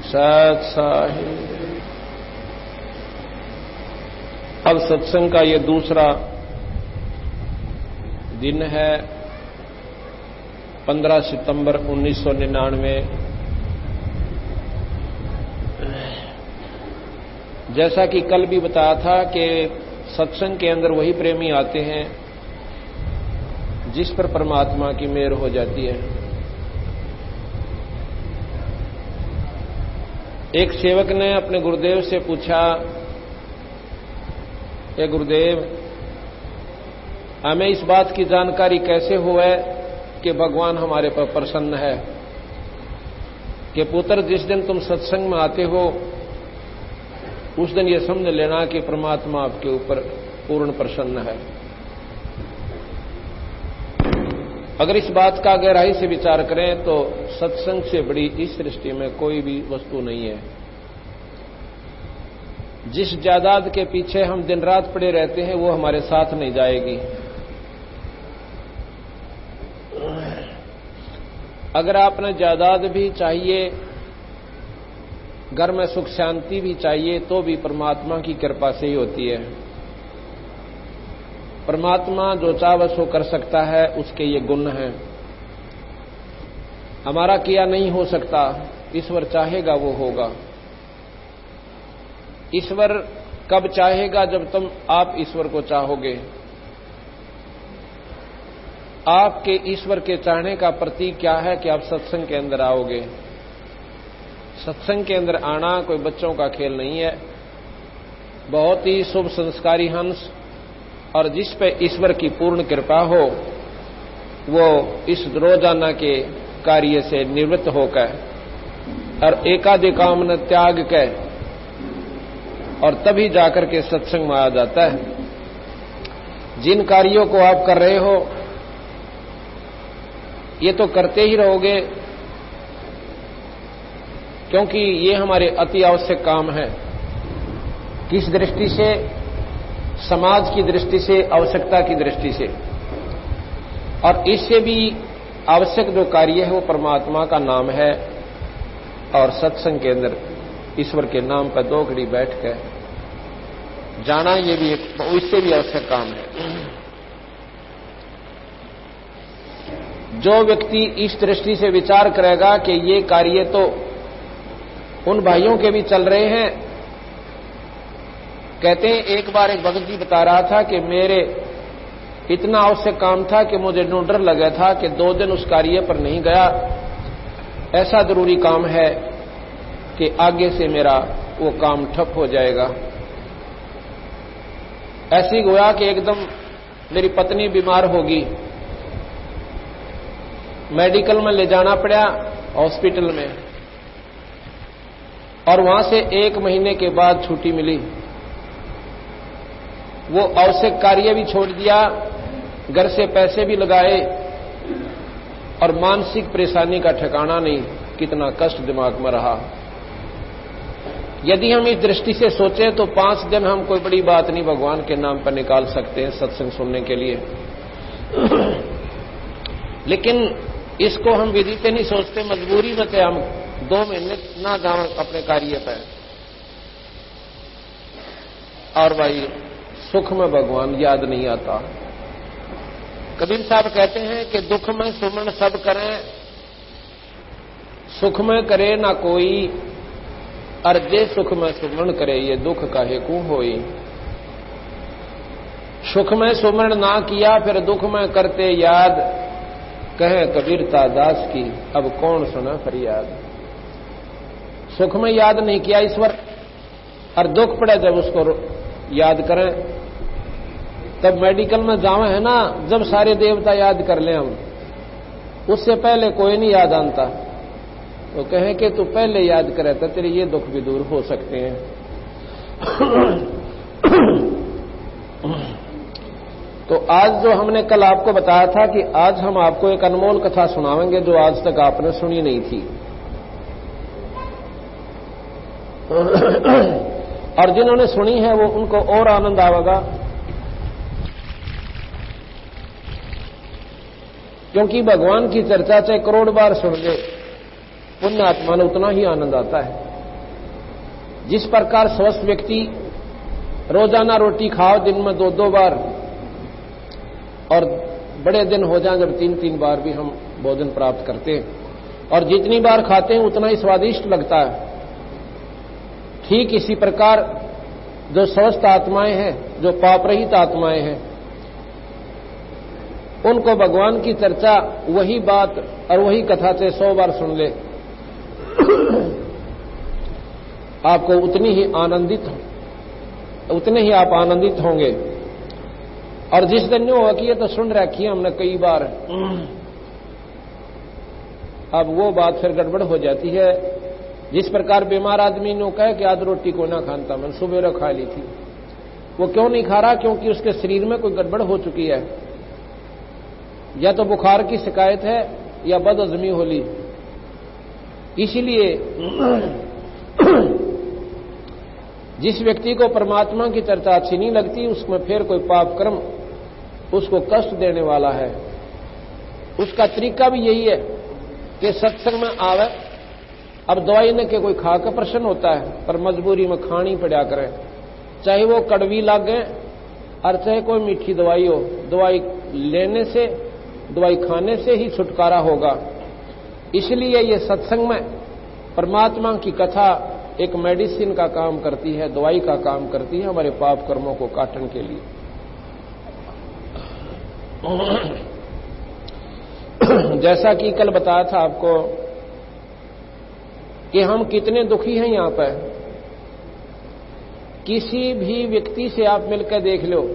सत्साहिब। अब सत्संग का ये दूसरा दिन है, 15 सितंबर 1999। जैसा कि कल भी बताया था कि सत्संग के अंदर वही प्रेमी आते हैं जिस पर परमात्मा की मेहर हो जाती है। एक सेवक ने अपने गुरुदेव से पूछा, हे गुरुदेव, हमें इस बात की जानकारी कैसे हो है कि भगवान हमारे पर प्रसन्न है? कि पुत्र, जिस दिन तुम सत्संग में आते हो उस दिन ये समझ लेना कि परमात्मा आपके ऊपर पूर्ण प्रसन्न है। अगर इस बात का गहराई से विचार करें तो सत्संग से बड़ी इस सृष्टि में कोई भी वस्तु नहीं है। जिस जायदाद के पीछे हम दिन रात पड़े रहते हैं वो हमारे साथ नहीं जाएगी। अगर आपने जायदाद भी चाहिए, घर में सुख शांति भी चाहिए, तो भी परमात्मा की कृपा से ही होती है। परमात्मा जो चाहे सो कर सकता है, उसके ये गुण हैं। हमारा किया नहीं हो सकता, ईश्वर चाहेगा वो होगा। ईश्वर कब चाहेगा? जब तुम आप ईश्वर को चाहोगे। आपके ईश्वर के चाहने का प्रतीक क्या है कि आप सत्संग के अंदर आओगे। सत्संग के अंदर आना कोई बच्चों का खेल नहीं है। बहुत ही शुभ संस्कारी हंस और जिस पे ईश्वर की पूर्ण कृपा हो वो इस रोजाना के कार्य से निवृत्त होकर और एकाधिकामन त्याग कर और तभी जाकर के सत्संग में आ जाता है। जिन कार्यों को आप कर रहे हो ये तो करते ही रहोगे, क्योंकि ये हमारे अति आवश्यक काम है। किस दृष्टि से? समाज की दृष्टि से, आवश्यकता की दृष्टि से। और इससे भी आवश्यक जो कार्य है वो परमात्मा का नाम है और सत्संग के अंदर ईश्वर के नाम पर दो घड़ी बैठ कर जाना, ये भी इससे भी आवश्यक काम है। जो व्यक्ति इस दृष्टि से विचार करेगा कि ये कार्य तो उन भाइयों के भी चल रहे हैं। कहते हैं, एक बार एक भगत जी बता रहा था कि मेरे इतना आवश्यक काम था कि मुझे डर लगा था कि 2 दिन उस कार्य पर नहीं गया। ऐसा जरूरी काम है कि आगे से मेरा वो काम ठप हो जाएगा। ऐसी हुआ कि एकदम मेरी पत्नी बीमार होगी, मेडिकल में ले जाना पड़ा, हॉस्पिटल में, और वहां से 1 महीने के बाद छुट्टी मिली। वो आवश्यक कार्य भी छोड़ दिया, घर से पैसे भी लगाए और मानसिक परेशानी का ठिकाना नहीं, कितना कष्ट दिमाग में रहा। यदि हम इस दृष्टि से सोचें तो 5 दिन हम कोई बड़ी बात नहीं भगवान के नाम पर निकाल सकते हैं सत्संग सुनने के लिए। लेकिन इसको हम विधि से नहीं सोचते, मजबूरी में थे हम 2 महीने ना जाएं अपने कार्य पर। और भाई सुख में भगवान याद नहीं आता। कबीर साहब कहते हैं कि दुख में सुमन सब करें, सुख में करे ना कोई, अर्जे सुख में सुमन करे, ये दुख काहे को होई। सुख में सुमन ना किया फिर दुख में करते याद, कहे कबीरता दास की अब कौन सुना फरियाद। सुख में याद नहीं किया ईश्वर और दुख पड़े जब उसको याद करें, तब मेडिकल में जावे है ना, जब सारे देवता याद कर लें हम, उससे पहले कोई नहीं याद आता। तो कहें कि तू पहले याद करे तो तेरे ये दुख भी दूर हो सकते हैं। तो आज जो हमने कल आपको बताया था कि आज हम आपको एक अनमोल कथा सुनावेंगे जो आज तक आपने सुनी नहीं थी। और जिन्होंने सुनी है वो उनको और आनंद आवेगा, क्योंकि भगवान की चर्चा चाहे करोड़ बार सुन ले, पुण्य आत्मा ने उतना ही आनंद आता है। जिस प्रकार स्वस्थ व्यक्ति रोजाना रोटी खाओ दिन में 2-2 बार, और बड़े दिन हो जाएं जब 3-3 बार भी हम भोजन प्राप्त करते हैं, और जितनी बार खाते हैं उतना ही स्वादिष्ट लगता है। ठीक इसी प्रकार जो स्वस्थ आत्माएं हैं, जो पाप रहित आत्माएं हैं, उनको भगवान की चर्चा वही बात और वही कथा से 100 बार सुन ले, आपको उतने ही आप आनंदित होंगे। और जिस दिन जो हुआ कि ये तो सुन रखी है हमने कई बार, अब वो बात फिर गड़बड़ हो जाती है। जिस प्रकार बीमार आदमी ने कहा कि आज रोटी को ना खाता, मैंने सुबह खा ली थी, वो क्यों नहीं खा रहा? क्योंकि उसके शरीर में कोई गड़बड़ हो चुकी है, या तो बुखार की शिकायत है या बदहजमी हो ली। इसीलिए जिस व्यक्ति को परमात्मा की चर्चा अच्छी नहीं लगती, उसमें फिर कोई पाप कर्म उसको कष्ट देने वाला है। उसका तरीका भी यही है कि सत्संग में आवे। अब दवाई न के कोई खा कर प्रसन्न होता है, पर मजबूरी में खानी पड़ा करे, चाहे वो कड़वी लागे और चाहे कोई मीठी दवाई हो। दवाई लेने से, दवाई खाने से ही छुटकारा होगा। इसलिए ये सत्संग में परमात्मा की कथा एक मेडिसिन का काम करती है, दवाई का काम करती है हमारे पाप कर्मों को काटने के लिए। जैसा कि कल बताया था आपको कि हम कितने दुखी हैं यहां पर। किसी भी व्यक्ति से आप मिलकर देख लो,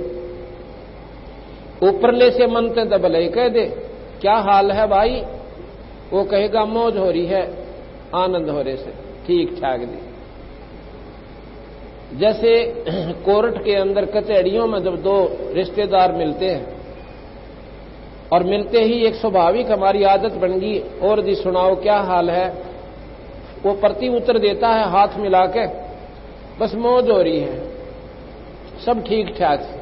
ऊपरले से मन ते दबले कह दे क्या हाल है भाई, वो कहेगा मौज हो रही है, आनंद हो रहे से, ठीक ठाक दी। जैसे कोर्ट के अंदर कचहरियों में जब 2 रिश्तेदार मिलते हैं और मिलते ही एक स्वाभाविक हमारी आदत बन गई, और जी सुनाओ क्या हाल है, वो प्रति उत्तर देता है हाथ मिला के, बस मौज हो रही है, सब ठीक ठाक से।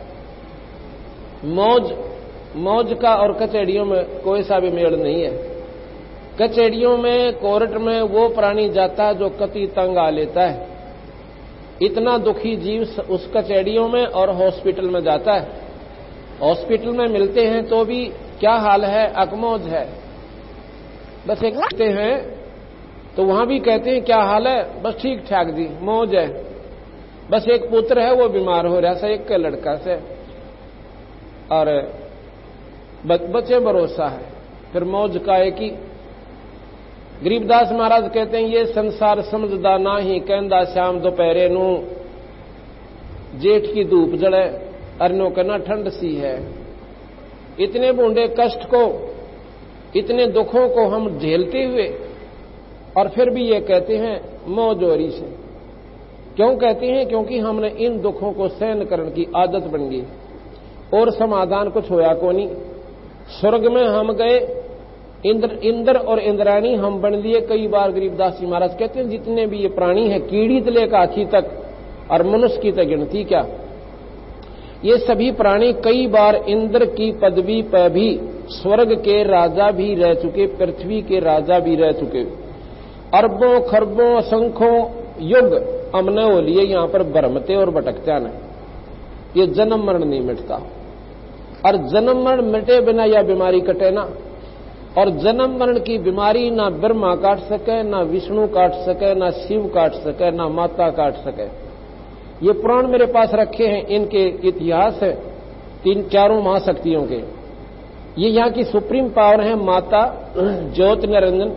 मौज का और कचहरियों में कोई सा भी मेल नहीं है। कचहरियों में, कोर्ट में वो प्राणी जाता है जो कति तंग आ लेता है। इतना दुखी जीव उस कचहरियों में और हॉस्पिटल में जाता है। हॉस्पिटल में मिलते हैं तो भी क्या हाल है, अकमौज है, बस एक कहते हैं तो वहां भी कहते हैं क्या हाल है, बस ठीक ठाक दी, मौज है। बस एक पुत्र है वो बीमार हो रहा है, एक लड़का से, और बच्चे भरोसा है, फिर मौज का एक ही। गरीबदास महाराज कहते हैं ये संसार समझदा ना ही, कहंदा श्याम दोपहरे नू, जेठ की धूप जड़े अरनो कहना ठंड सी है। इतने बूंदे कष्ट को, इतने दुखों को हम झेलते हुए और फिर भी ये कहते हैं मौजोरी से। क्यों कहते हैं? क्योंकि हमने इन दुखों को सहन करने की आदत बन गई और समाधान कुछ होया को नहीं। स्वर्ग में हम गए, इंद्र और इंद्राणी हम बन लिए कई बार। गरीबदास जी महाराज कहते हैं जितने भी ये प्राणी हैं, कीड़ी से लेकर हाथी तक और मनुष्य की तक गिनती क्या, ये सभी प्राणी कई बार इंद्र की पदवी पर भी स्वर्ग के राजा भी रह चुके, पृथ्वी के राजा भी रह चुके। अरबों खरबों असंख्यों युग हमने हो लिए यहां पर भ्रमते और भटकते न। ये जन्म मरण नहीं मिटता, और जन्म मरण मिटे बिना यह बीमारी कटे ना। और जन्म मरण की बीमारी ना ब्रह्मा काट सके, ना विष्णु काट सके, ना शिव काट सके, ना माता काट सके। ये पुराण मेरे पास रखे हैं, इनके इतिहास है 3-4 महाशक्तियों के। ये यहाँ की सुप्रीम पावर है माता ज्योत निरंजन,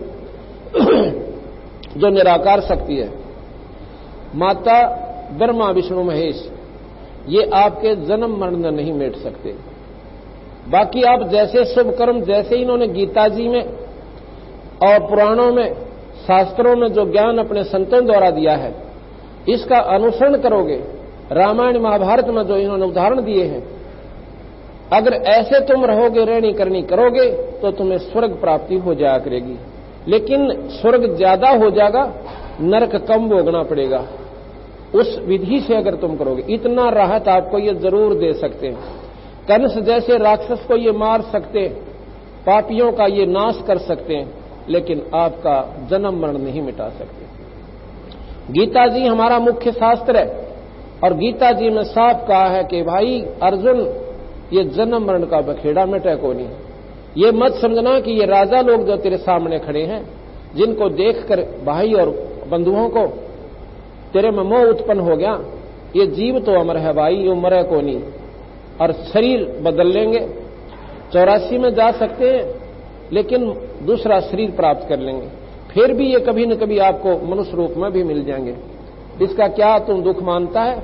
जो निराकार शक्ति है। माता ब्रह्मा विष्णु महेश, ये आपके जन्म मरण नहीं मिट सकते। बाकी आप जैसे शुभ कर्म, जैसे इन्होंने गीता जी में और पुराणों में, शास्त्रों में जो ज्ञान अपने संतों द्वारा दिया है, इसका अनुसरण करोगे। रामायण महाभारत में जो इन्होंने उदाहरण दिए हैं, अगर ऐसे तुम रहोगे, रहनी करनी करोगे, तो तुम्हें स्वर्ग प्राप्ति हो जाया करेगी। लेकिन स्वर्ग ज्यादा हो जाएगा, नरक कम भोगना पड़ेगा। उस विधि से अगर तुम करोगे, इतना राहत आपको ये जरूर दे सकते हैं। कंस जैसे राक्षस को ये मार सकते, पापियों का ये नाश कर सकते हैं, लेकिन आपका जन्म मरण नहीं मिटा सकते। गीता जी हमारा मुख्य शास्त्र है और गीता जी में साफ कहा है कि भाई अर्जुन, ये जन्म मरण का बखेड़ा मिटे को नहीं। ये मत समझना कि ये राजा लोग जो तेरे सामने खड़े हैं, जिनको देखकर भाई और बंधुओं को तेरे में मोह उत्पन्न हो गया, ये जीव तो अमर है भाई, ये मरे को नहीं। और शरीर बदल लेंगे, 84 में जा सकते हैं, लेकिन दूसरा शरीर प्राप्त कर लेंगे, फिर भी ये कभी न कभी आपको मनुष्य रूप में भी मिल जाएंगे। इसका क्या तुम दुख मानता है?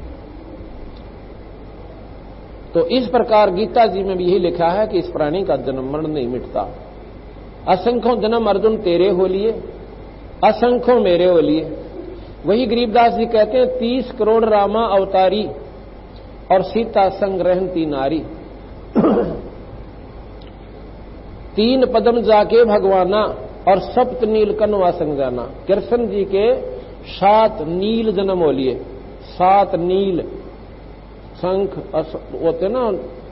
तो इस प्रकार गीता जी में भी यही लिखा है कि इस प्राणी का जन्म मरण नहीं मिटता। असंख्यों जन्म अर्जुन तेरे हो लिए, असंख्यों मेरे हो लिए। वही गरीबदास जी कहते हैं 30 करोड़ रामा अवतारी और सीता संग रहती नारी। 3 पदम जाके भगवाना और सप्त नील कनवा संग जाना। कृष्ण जी के 7 नील जन्म हो लिए, 7 नील शंख होते ना,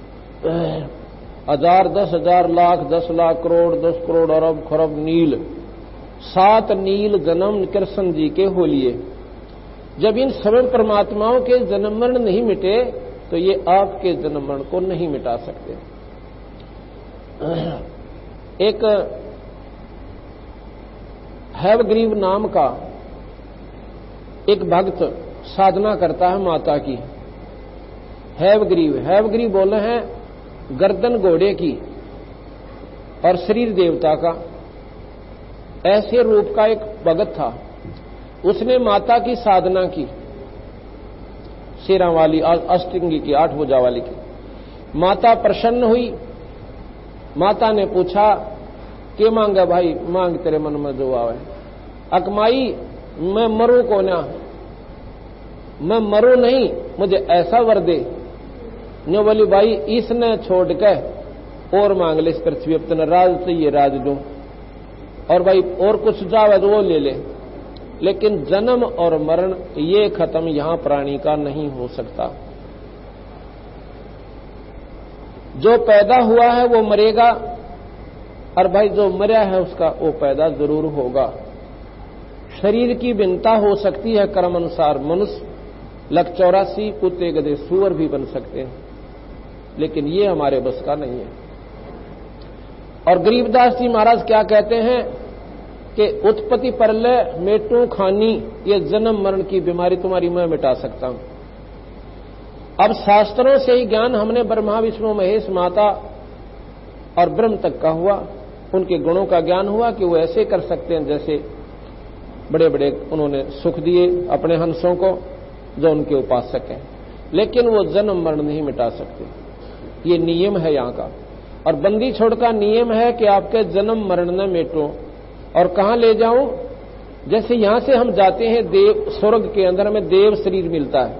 1000, 10,000, लाख, 10 लाख, करोड़, 10 करोड़, अरब खरब नील, 7 नील जन्म कृष्ण जी के हो लिए। जब इन स्वयं परमात्माओं के जन्म मरण नहीं मिटे तो ये आपके जन्म मरण को नहीं मिटा सकते। एक हैवग्रीव नाम का एक भक्त साधना करता है माता की। हैवग्रीव बोले हैं गर्दन घोड़े की और शरीर देवता का। ऐसे रूप का एक भगत था। उसने माता की साधना की, शेरा वाली, अष्टंगी की, 8 भुजा वाली की। माता प्रसन्न हुई। माता ने पूछा के मांगा भाई? मांग तेरे मन में जो आवे। अकमाई मैं मरूं को ना, मैं मरूं नहीं, मुझे ऐसा वर दे। न्यो बोली भाई इसने छोड़ के और मांग ले इस पृथ्वी, अब तेना राज चाहिए राज दूं, और भाई और कुछ जावे तो वो ले ले, लेकिन जन्म और मरण ये खत्म यहां प्राणी का नहीं हो सकता। जो पैदा हुआ है वो मरेगा, और भाई जो मरा है उसका वो पैदा जरूर होगा। शरीर की भिन्नता हो सकती है कर्म अनुसार। मनुष्य 184 कुत्ते गधे सूअर भी बन सकते हैं, लेकिन ये हमारे बस का नहीं है। और गरीबदास जी महाराज क्या कहते हैं कि उत्पत्ति प्रलय मेटू खानी, ये जन्म मरण की बीमारी तुम्हारी मैं मिटा सकता हूं। अब शास्त्रों से ही ज्ञान हमने ब्रह्मा विष्णु महेश माता और ब्रह्म तक का हुआ। उनके गुणों का ज्ञान हुआ कि वो ऐसे कर सकते हैं जैसे बड़े बड़े उन्होंने सुख दिए अपने हंसों को जो उनके उपासक हैं, लेकिन वो जन्म मरण नहीं मिटा सकते। ये नियम है यहाँ का। और बंदी छोड़ का नियम है कि आपके जन्म मरण न मिटो। और कहां ले जाऊं? जैसे यहां से हम जाते हैं देव स्वर्ग के अंदर, हमें देव शरीर मिलता है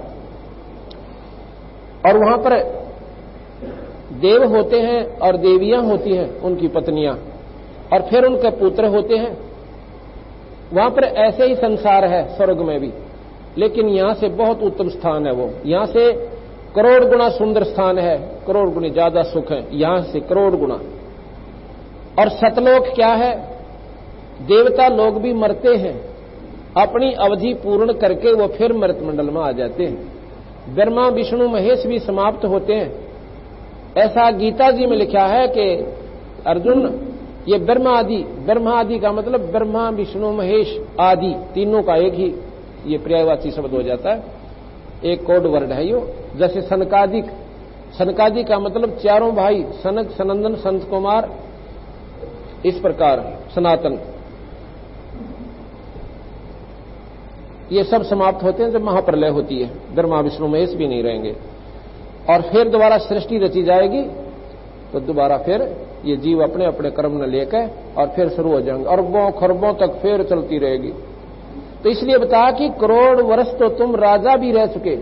और वहां पर देव होते हैं और देवियां होती हैं, उनकी पत्नियां, और फिर उनके पुत्र होते हैं। वहां पर ऐसे ही संसार है स्वर्ग में भी, लेकिन यहां से बहुत उत्तम स्थान है वो। यहां से करोड़ गुना सुंदर स्थान है, करोड़ गुना ज्यादा सुख है यहां से, करोड़ गुना। और सतलोक क्या है? देवता लोग भी मरते हैं, अपनी अवधि पूर्ण करके वो फिर मृत मंडल में आ जाते हैं। ब्रह्मा विष्णु महेश भी समाप्त होते हैं। ऐसा गीता जी में लिखा है कि अर्जुन ये ब्रह्मा आदि का मतलब ब्रह्मा विष्णु महेश आदि तीनों का एक ही ये पर्यायवाची शब्द हो जाता है, एक कोड वर्ड है यो। जैसे सनकादि का मतलब चारों भाई, सनक सनंदन संत कुमार, इस प्रकार सनातन, ये सब समाप्त होते हैं जब महाप्रलय होती है। ब्रह्मा विष्णु महेश भी नहीं रहेंगे और फिर दोबारा सृष्टि रची जाएगी, तो दोबारा फिर ये जीव अपने अपने कर्म न लेकर और फिर शुरू हो जाएंगे, अरबों खरबों तक फिर चलती रहेगी। तो इसलिए बता कि करोड़ वर्ष तो तुम राजा भी रह चुके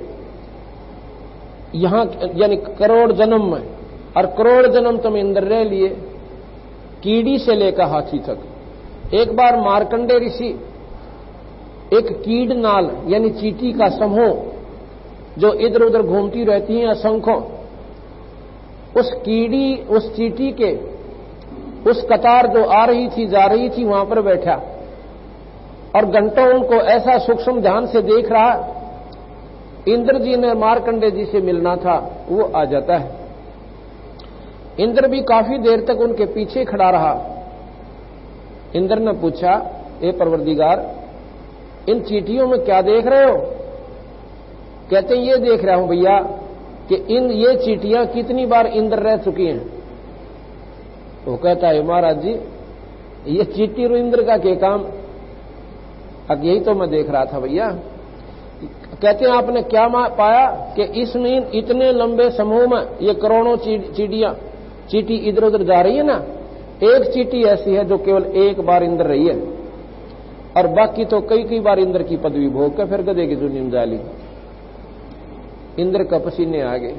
यहां, यानी करोड़ जन्म में, और करोड़ जन्म तुम इंद्र रह लिए, कीड़ी से लेकर हाथी तक। एक बार मार्कंडे ऋषि एक कीड़ नाल यानी चींटी का समूह जो इधर उधर घूमती रहती हैं असंख्यों, उस चींटी के उस कतार जो आ रही थी जा रही थी वहां पर बैठा और घंटों उनको ऐसा सूक्ष्म ध्यान से देख रहा। इंद्र जी ने मार्कंडे जी से मिलना था, वो आ जाता है। इंद्र भी काफी देर तक उनके पीछे खड़ा रहा। इंद्र ने पूछा, ए परवरदिगार, इन चींटियों में क्या देख रहे हो? कहते ये देख रहा हूं भैया कि ये चींटियां कितनी बार इंद्र रह चुकी हैं। वो कहता है महाराज जी, ये चींटी और इंद्र का क्या काम? अब यही तो मैं देख रहा था भैया। कहते हैं आपने क्या पाया कि इसमें इतने लंबे समूह में ये करोड़ों चींटी इधर उधर जा रही है ना, एक चींटी ऐसी है जो केवल एक बार इंद्र रही है, और बाकी तो कई कई बार इंद्र की पदवी भोग के फिर गधे की जुनी में डाली। इंद्र का पसीने आ गए।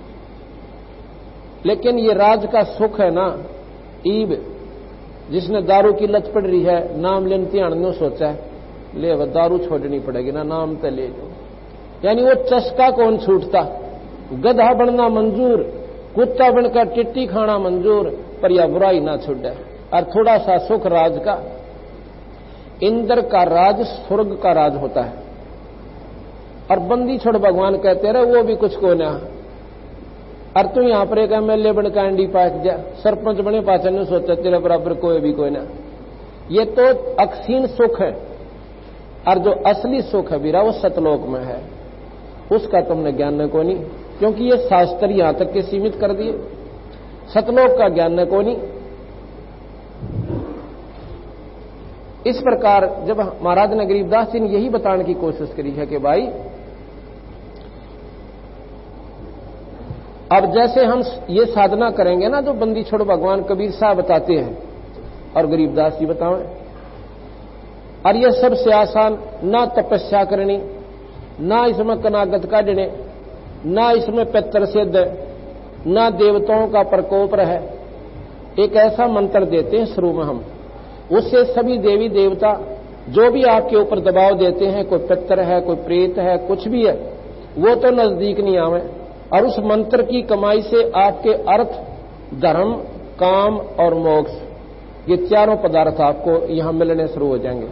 लेकिन ये राज का सुख है ना, ईब जिसने दारू की लत पड़ रही है, नाम लेने ध्यान ने सोचा है ले वह दारू छोड़नी पड़ेगी ना, नाम तो ले लो। यानी वो चस्का कौन छूटता? गधा बनना मंजूर, कुत्ता बनकर टिट्टी खाना मंजूर, पर यह बुराई ना छूटे। और थोड़ा सा सुख राज का। इंद्र का राज स्वर्ग का राज होता है। और बंदी छोड़ भगवान कहते रहे वो भी कुछ को ना। और तू यहां पर एक MLA बनकर एंडी पाक जा, सरपंच बने पाचन ने सोचा तेरे बराबर कोई भी कोई ना। ये तो अक्षीण सुख है। और जो असली सुख है वीरा वो सतलोक में है, उसका तुमने ज्ञान न को नहीं, क्योंकि ये शास्त्र यहां तक के सीमित कर दिए। सतलोक का ज्ञान न को नहीं। इस प्रकार जब महाराज ने गरीबदास जी ने यही बताने की कोशिश करी है कि भाई अब जैसे हम ये साधना करेंगे ना जो बंदी छोड़ भगवान कबीर साहब बताते हैं और गरीबदास जी बताएं, और यह सबसे आसान ना तपस्या करनी, ना इसमें कनागत काटने, ना इसमें पितर सिद्ध, ना देवताओं का प्रकोप रहे। एक ऐसा मंत्र देते हैं शुरू में हम, उससे सभी देवी देवता जो भी आपके ऊपर दबाव देते हैं, कोई पितर है, कोई प्रेत है, कुछ भी है, वो तो नजदीक नहीं आवे। और उस मंत्र की कमाई से आपके अर्थ, धर्म, काम और मोक्ष, ये चारों पदार्थ आपको यहां मिलने शुरू हो जाएंगे।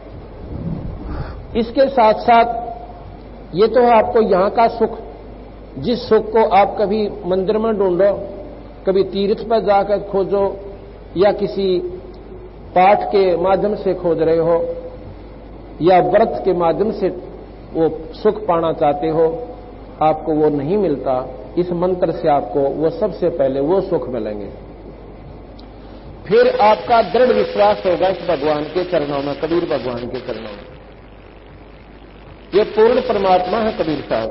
इसके साथ साथ ये तो आपको यहां का सुख, जिस सुख को आप कभी मंदिर में ढूंढो, कभी तीर्थ पर जाकर खोजो, या किसी पाठ के माध्यम से खोज रहे हो, या व्रत के माध्यम से वो सुख पाना चाहते हो, आपको वो नहीं मिलता। इस मंत्र से आपको वो सबसे पहले वो सुख मिलेंगे। फिर आपका दृढ़ विश्वास होगा इस भगवान के चरणों में, कबीर भगवान के चरणों में। ये पूर्ण परमात्मा है कबीर साहब,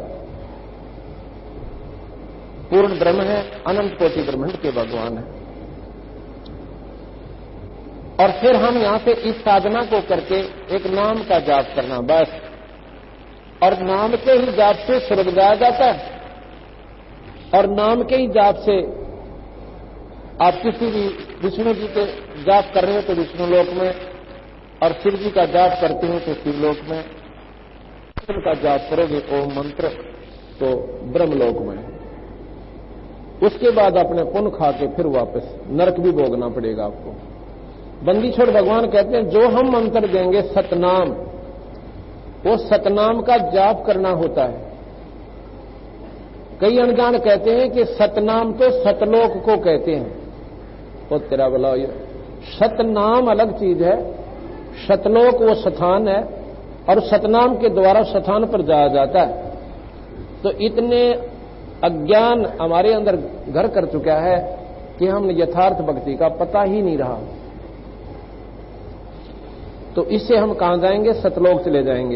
पूर्ण ब्रह्म है, अनंत कोटि ब्रह्मांड के भगवान है। और फिर हम यहां से इस साधना को करके एक नाम का जाप करना बस, और नाम के ही जाप से स्वर्ग जाया जाता है। और नाम के ही जाप से आप किसी भी विष्णु जी के जाप कर रहे हो तो विष्णु लोक में, और शिव जी का जाप करते हो तो शिवलोक में, का जाप करोगे ओम मंत्र तो ब्रह्मलोक में। उसके बाद अपने पुण्य खा के फिर वापस नरक भी भोगना पड़ेगा आपको। बंदी छोड़ भगवान कहते हैं जो हम मंत्र देंगे सतनाम, वो सतनाम का जाप करना होता है। कई अनजान कहते हैं कि सतनाम तो सतलोक को कहते हैं। वो तेरा भला, सतनाम अलग चीज है, सतलोक वो स्थान है, और सतनाम के द्वारा स्थान पर जाया जाता है। तो इतने अज्ञान हमारे अंदर घर कर चुका है कि हम यथार्थ भक्ति का पता ही नहीं रहा। तो इससे हम कहां जाएंगे? सतलोक चले जाएंगे।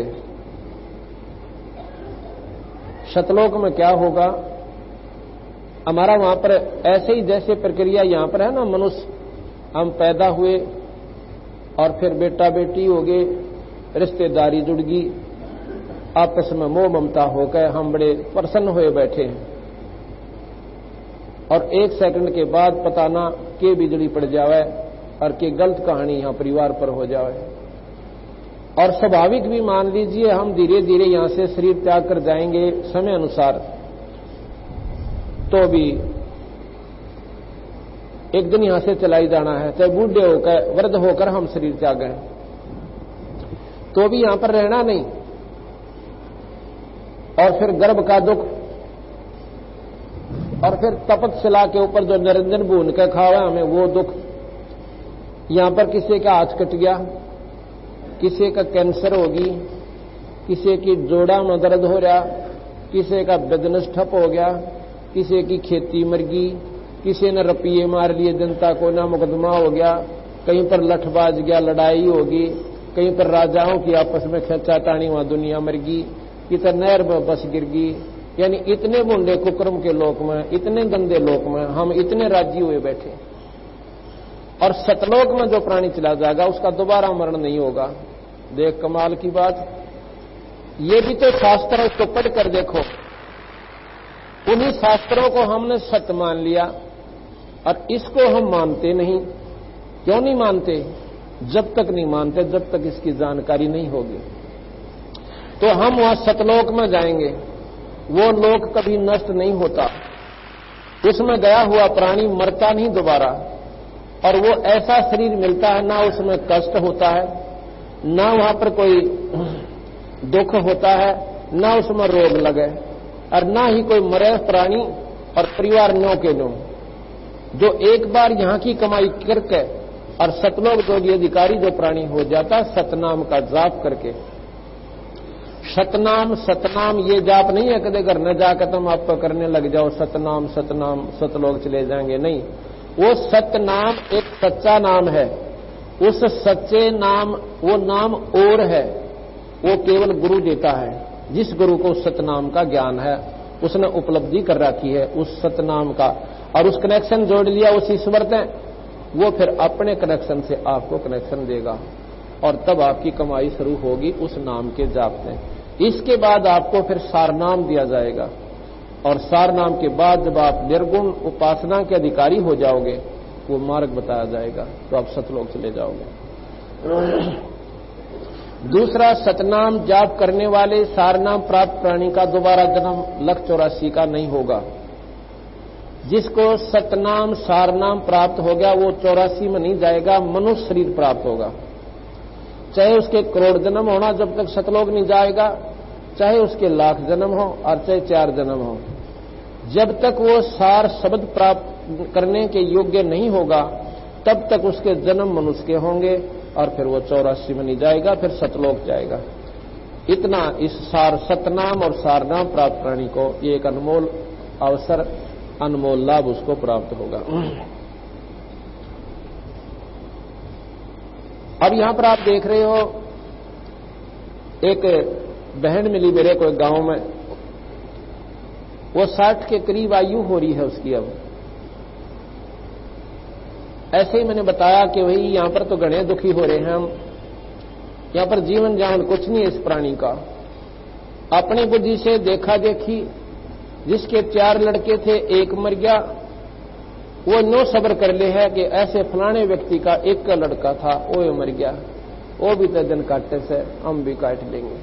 सतलोक में क्या होगा? हमारा वहां पर ऐसे ही जैसे प्रक्रिया यहां पर है ना, मनुष्य हम पैदा हुए और फिर बेटा बेटी हो गए, रिश्तेदारी जुड़ गई, आपस में मोह ममता हो गए, हम बड़े प्रसन्न हुए बैठे हैं, और एक सेकंड के बाद पता ना के बिजली पड़ जावे और के गलत कहानी यहां परिवार पर हो जावे। और स्वाभाविक भी मान लीजिए हम धीरे धीरे यहां से शरीर त्याग कर जाएंगे समय अनुसार, तो भी एक दिन यहां से चला ही जाना है, चाहे बूढ़े होकर वृद्ध होकर हम शरीर त्याग गए। तो भी यहां पर रहना नहीं। और फिर गर्भ का दुख, और फिर तपतशिला के ऊपर जो निरंजन भून के खावा हमें वो दुख। यहां पर किसी का हाथ कट गया, किसी का कैंसर होगी, किसी की जोड़ा में दर्द हो रहा, किसी का बिजनेस ठप हो गया, किसी की खेती मर गई, किसी ने रुपये मार लिए जनता को, ना मुकदमा हो गया, कहीं पर लठबाज गया, लड़ाई होगी, कहीं पर राजाओं की आपस में खींचातानी, वहां दुनिया मर गई, कितना नहर में बस गिर गई। यानी इतने बुंडे कुकर्म के लोक में, इतने गंदे लोक में हम इतने राजी हुए बैठे। और सतलोक में जो प्राणी चला जाएगा उसका दोबारा मरण नहीं होगा। देख कमाल की बात, ये भी तो शास्त्र है, उसको पढ़ कर देखो। उन्हीं शास्त्रों को हमने सत्य मान लिया और इसको हम मानते नहीं। क्यों नहीं मानते? जब तक नहीं मानते जब तक इसकी जानकारी नहीं होगी। तो हम वहां सतलोक में जाएंगे, वो लोक कभी नष्ट नहीं होता, उसमें गया हुआ प्राणी मरता नहीं दोबारा, और वो ऐसा शरीर मिलता है, ना उसमें कष्ट होता है, ना वहां पर कोई दुख होता है, ना उसमें रोग लगे, और ना ही कोई मरे प्राणी और परिवार नो के नो। जो एक बार यहां की कमाई करके और सतलोक जोगी अधिकारी जो प्राणी हो जाता है सतनाम का जाप करके। सतनाम सतनाम ये जाप नहीं है कदे घर न जाकर तुम आप करने लग जाओ सतनाम सतनाम सतलोक चले जाएंगे, नहीं। वो सतनाम एक सच्चा नाम है। उस सच्चे नाम, वो नाम और है, वो केवल गुरु देता है। जिस गुरु को सतनाम का ज्ञान है उसने उपलब्धि कर रखी है उस सतनाम का, और उस कनेक्शन जोड़ लिया उस ईश्वर ने, वो फिर अपने कनेक्शन से आपको कनेक्शन देगा और तब आपकी कमाई शुरू होगी उस नाम के जाप में। इसके बाद आपको फिर सारनाम दिया जाएगा, और सारनाम के बाद जब आप निर्गुण उपासना के अधिकारी हो जाओगे वो मार्ग बताया जाएगा, तो आप सतलोक चले जाओगे। दूसरा, सतनाम जाप करने वाले सारनाम प्राप्त प्राणी का दोबारा जन्म 184 का नहीं होगा। जिसको सतनाम सारनाम प्राप्त हो गया वो 84 में नहीं जाएगा, मनुष्य शरीर प्राप्त होगा। चाहे उसके करोड़ जन्म होना जब तक सतलोक नहीं जाएगा, चाहे उसके लाख जन्म हो और चाहे 4 जन्म हो, जब तक वो सार शब्द प्राप्त करने के योग्य नहीं होगा तब तक उसके जन्म मनुष्य के होंगे, और फिर वो 84 में नहीं जाएगा, फिर सतलोक जाएगा। इतना इस सार सतनाम और सारनाम प्राप्त प्राणी को ये एक अनमोल अवसर, अनमोल लाभ उसको प्राप्त होगा। अब यहां पर आप देख रहे हो, एक बहन मिली मेरे को गांव में, वो 60 के करीब आयु हो रही है उसकी। अब ऐसे ही मैंने बताया कि भाई यहां पर तो घने दुखी हो रहे हैं हम, यहां पर जीवन जान कुछ नहीं है इस प्राणी का। अपनी बुद्धि से देखा देखी, जिसके 4 लड़के थे एक मर गया, वो नो सब्र कर ले है कि ऐसे फलाने व्यक्ति का एक का लड़का था वो मर गया, वो भी तो दिन काटने से हम भी काट लेंगे।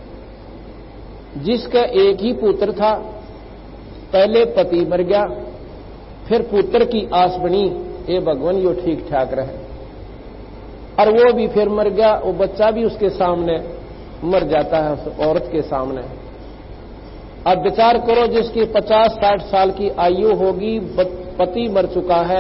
जिसका एक ही पुत्र था, पहले पति मर गया, फिर पुत्र की आस बनी ये भगवान यो ठीक ठाक रहे, और वो भी फिर मर गया, वो बच्चा भी उसके सामने मर जाता है उस औरत के सामने। अब विचार करो, जिसकी 50-60 साल की आयु होगी, पति मर चुका है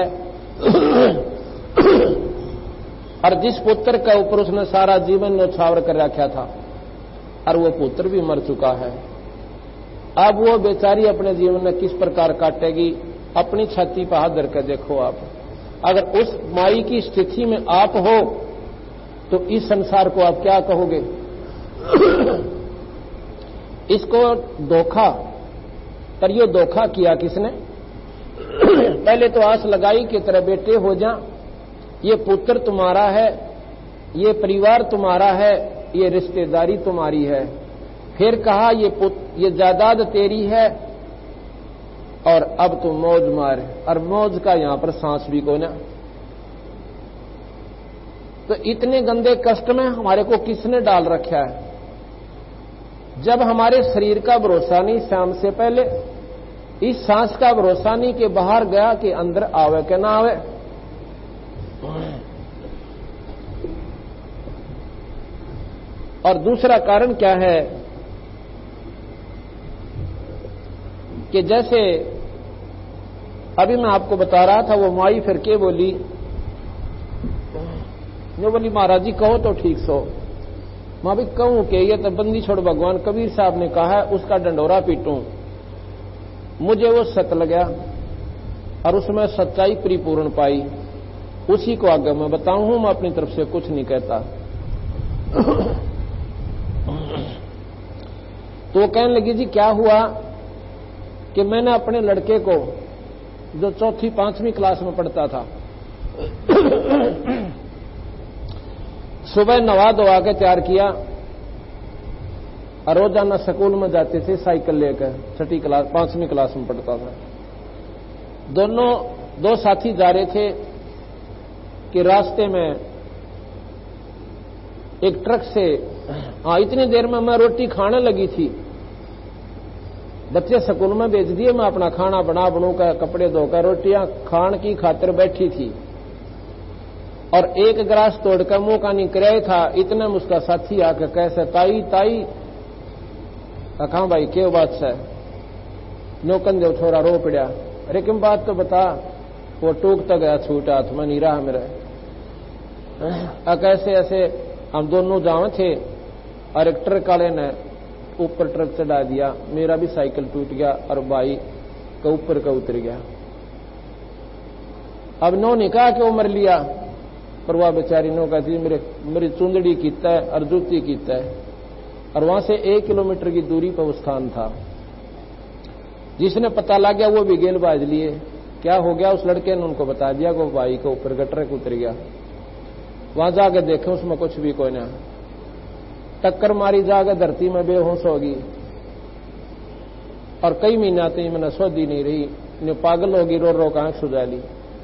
और जिस पुत्र के ऊपर उसने सारा जीवन न्यौछावर कर रखा था, और वो पुत्र भी मर चुका है। अब वो बेचारी अपने जीवन में किस प्रकार काटेगी? अपनी छाती पर हाथ धर कर देखो आप। अगर उस माई की स्थिति में आप हो तो इस संसार को आप क्या कहोगे? इसको धोखा, पर ये धोखा किया किसने? पहले तो आस लगाई कि तेरे बेटे हो जा, ये पुत्र तुम्हारा है, ये परिवार तुम्हारा है, ये रिश्तेदारी तुम्हारी है। फिर कहा ये जायदाद तेरी है, और अब तुम मौज मार, और मौज का यहां पर सांस भी को ना। तो इतने गंदे कष्ट में हमारे को किसने डाल रखा है? जब हमारे शरीर का भरोसा नहीं, शाम से पहले इस सांस का भरोसा नहीं कि बाहर गया कि अंदर आवे कि ना आवे। और दूसरा कारण क्या है कि जैसे अभी मैं आपको बता रहा था, वो माई फिर के बोली, जो बोली महाराज जी कहो तो ठीक सो। मां भी कहूं कि ये तो बंदी छोड़ भगवान कबीर साहब ने कहा है, उसका डंडोरा पीटूं। मुझे वो सत्य लगा और उसमें सच्चाई परिपूर्ण पाई, उसी को आगे मैं बताऊं हूं, मैं अपनी तरफ से कुछ नहीं कहता। तो वो कहने लगी जी क्या हुआ कि मैंने अपने लड़के को, जो 4th 5वीं क्लास में पढ़ता था, सुबह नवा धोवा के तैयार किया और रोजाना स्कूल में जाते थे साइकिल लेकर। 6ठी क्लास 5वीं क्लास में पढ़ता था। दो साथी जा रहे थे कि रास्ते में एक ट्रक से, इतनी देर में मैं रोटी खाने लगी थी, बच्चे स्कूल में भेज दिए, मैं अपना खाना बनूकर कपड़े धोकर रोटियां खान की खातिर बैठी थी और एक गिलास तोड़कर मुंह का नहीं कराया था, इतने में उसका साथी आकर कैसे ताई ताई, कहा भाई क्या बात से, नौकन देव थोड़ा रो पड़ा। अरे किम बात तो बता। वो टूकता गया छूटा हाथ में, नहीं रहा मेरा। कैसे ऐसे हम दोनों जावे थे और एक ट्रक वाले ने ऊपर ट्रक चढ़ा दिया, मेरा भी साइकिल टूट गया और भाई का ऊपर का उतर गया। अब नो ने कहा कि वो मर लिया, पर वह बेचारी नो कहती मेरी चुंदड़ी कीता है और जूती कीता है। और वहां से 1 किलोमीटर की दूरी पर वो स्थान था। जिसने पता लग गया वो भी गेल बाज लिए। क्या हो गया, उस लड़के ने उनको बता दिया कि भाई के ऊपर ट्रक उतर गया। वहां जाकर देखे उसमें कुछ भी कोई ना, टक्कर मारी जाकर धरती में बेहोश होगी और कई महीना तक मैंने सोधी नहीं रही, इन्हें पागल होगी, रो रो आंख सुझा ली।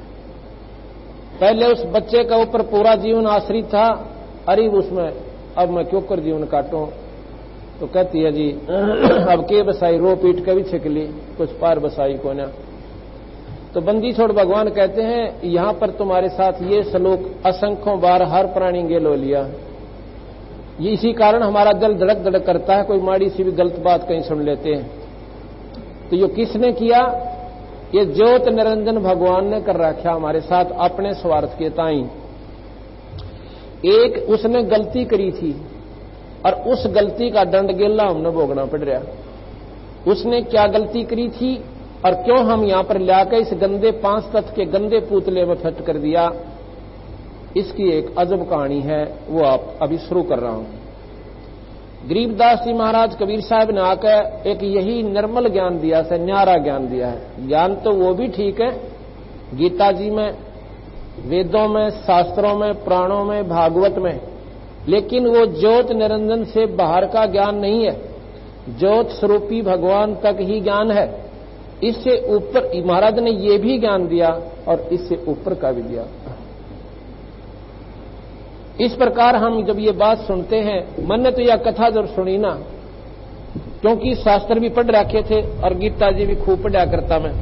पहले उस बच्चे का ऊपर पूरा जीवन आश्रित था, अरे उसमें अब मैं क्यों कर जीवन काटूं। तो कहती है जी अब के बसाई, रो पीट के भी छिकली, कुछ पार बसाई को ना। तो बंदी छोड़ भगवान कहते हैं यहां पर तुम्हारे साथ ये सलूक असंख्यों बार हर प्राणी गेल हो लिया। ये इसी कारण हमारा दिल धड़क धड़क करता है, कोई माड़ी सी भी गलत बात कहीं सुन लेते हैं। तो ये किसने किया, ये ज्योत निरंजन भगवान ने कर रखा हमारे साथ अपने स्वार्थ के ताई। एक उसने गलती करी थी और उस गलती का दंड गेला हमने भोगना पड़ रहा। उसने क्या गलती करी थी और क्यों हम यहां पर लाकर इस गंदे 5 तत्व के गंदे पुतले में फिट कर दिया, इसकी एक अजब कहानी है, वो आप अभी शुरू कर रहा हूं। गरीबदास जी महाराज कबीर साहब ने आकर एक यही निर्मल ज्ञान दिया है, न्यारा ज्ञान दिया है। ज्ञान तो वो भी ठीक है, गीता जी में, वेदों में, शास्त्रों में, पुराणों में, भागवत में, लेकिन वो ज्योत निरंजन से बाहर का ज्ञान नहीं है। ज्योत स्वरूपी भगवान तक ही ज्ञान है। इससे ऊपर महाराज ने ये भी ज्ञान दिया और इससे ऊपर का भी दिया। इस प्रकार हम जब ये बात सुनते हैं, मैंने तो यह कथा जब सुनी ना, क्योंकि शास्त्र भी पढ़ रखे थे और गीता जी भी खूब पढ़ा करता मैं,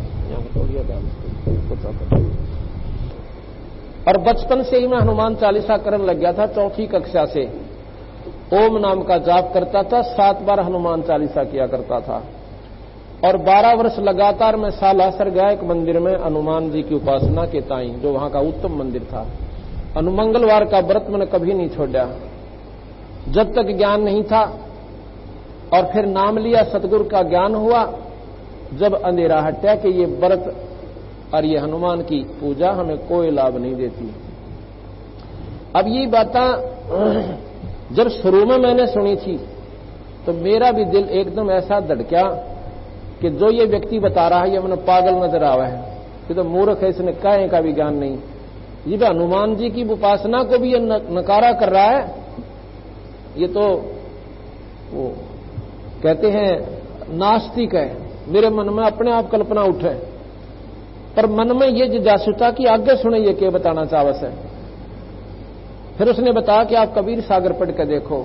और बचपन से ही मैं हनुमान चालीसा करने लग गया था। 4ठी कक्षा से ओम नाम का जाप करता था, 7 बार हनुमान चालीसा किया करता था और 12 वर्ष लगातार मैं सालासर गया एक मंदिर में हनुमान जी की उपासना के ताई, जो वहां का उत्तम मंदिर था। अनुमंगलवार का व्रत मैंने कभी नहीं छोड़ा जब तक ज्ञान नहीं था। और फिर नाम लिया, सतगुरु का ज्ञान हुआ, जब अंधेरा हटा कि ये व्रत और ये हनुमान की पूजा हमें कोई लाभ नहीं देती। अब ये बातें जब शुरू में मैंने सुनी थी तो मेरा भी दिल एकदम ऐसा धड़का कि जो ये व्यक्ति बता रहा है ये मैंने पागल नजर आवा है, कि तो मूर्ख है, इसने काहे का भी ज्ञान नहीं। ये भी हनुमान जी की उपासना को भी ये नकारा कर रहा है। ये तो वो कहते हैं नास्तिक है। मेरे मन में अपने आप कल्पना उठे, पर मन में ये जिज्ञासुता कि आगे सुने ये क्या बताना चाहत है। फिर उसने बताया कि आप कबीर सागर पढ़ के देखो।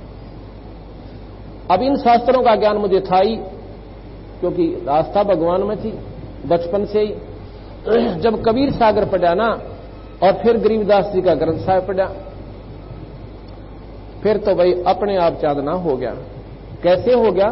अब इन शास्त्रों का ज्ञान मुझे था ही, क्योंकि आस्था भगवान में थी बचपन से ही। जब कबीर सागर पढ़ा ना और फिर गरीबदास जी का ग्रंथ साहिब पढ़ा, फिर तो भाई अपने आप चांदना हो गया। कैसे हो गया?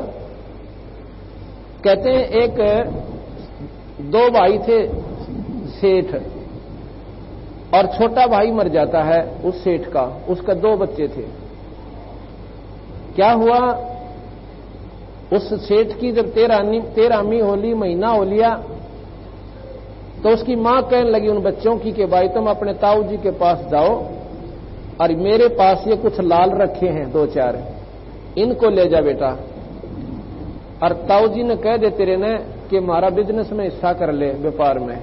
कहते हैं एक दो भाई थे सेठ, और छोटा भाई मर जाता है उस सेठ का, उसका दो बच्चे थे। क्या हुआ, उस सेठ की जब 13वीं होली, महीना हो लिया, तो उसकी मां कहने लगी उन बच्चों की कि भाई तुम अपने ताऊ जी के पास जाओ और मेरे पास ये कुछ लाल रखे हैं 2-4, इनको ले जा बेटा। और ताऊ जी ने कह दे तेरे ने कि हमारा बिजनेस में हिस्सा कर ले, व्यापार में